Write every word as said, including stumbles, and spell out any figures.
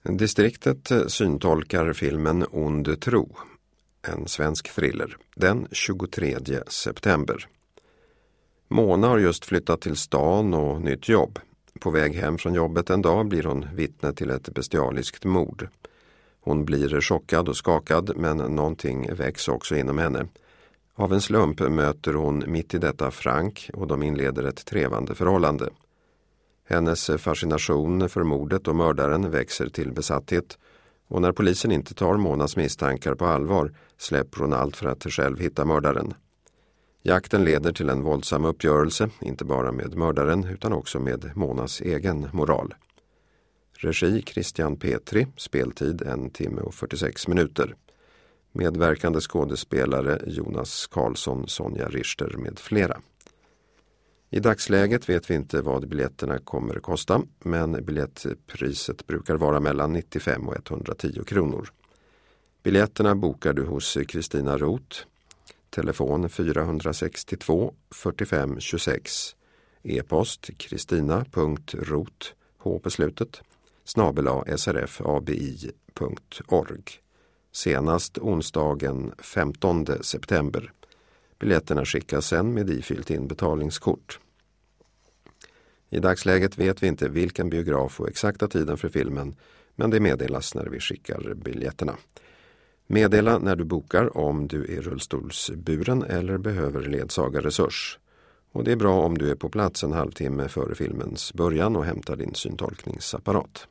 Distriktet syntolkar filmen Ond tro, en svensk thriller, den tjugotredje september. Mona har just flyttat till stan och nytt jobb. På väg hem från jobbet en dag blir hon vittne till ett bestialiskt mord. Hon blir chockad och skakad, men någonting väcks också inom henne. Av en slump möter hon mitt i detta Frank och de inleder ett trevande förhållande. Hennes fascination för mordet och mördaren växer till besatthet, och när polisen inte tar Monas misstankar på allvar släpper hon allt för att själv hitta mördaren. Jakten leder till en våldsam uppgörelse, inte bara med mördaren utan också med Monas egen moral. Regi Christian Petri, speltid en timme och fyrtiosex minuter. Medverkande skådespelare Jonas Karlsson, Sonja Richter med flera. I dagsläget vet vi inte vad biljetterna kommer att kosta, men biljettpriset brukar vara mellan nittiofem och etthundratio kronor. Biljetterna bokar du hos Kristina Roth, telefon fyra sex två fyrtiofem tjugosex, e-post kristina punkt roth, h på slutet, snabel-a srfabi punkt org. Senast onsdagen femtonde september. Biljetterna skickas sen med ifyllt in betalningskort. I dagsläget vet vi inte vilken biograf och exakta tiden för filmen, men det meddelas när vi skickar biljetterna. Meddela när du bokar om du är rullstolsburen eller behöver ledsagarresurs. Och det är bra om du är på plats en halvtimme före filmens början och hämtar din syntolkningsapparat.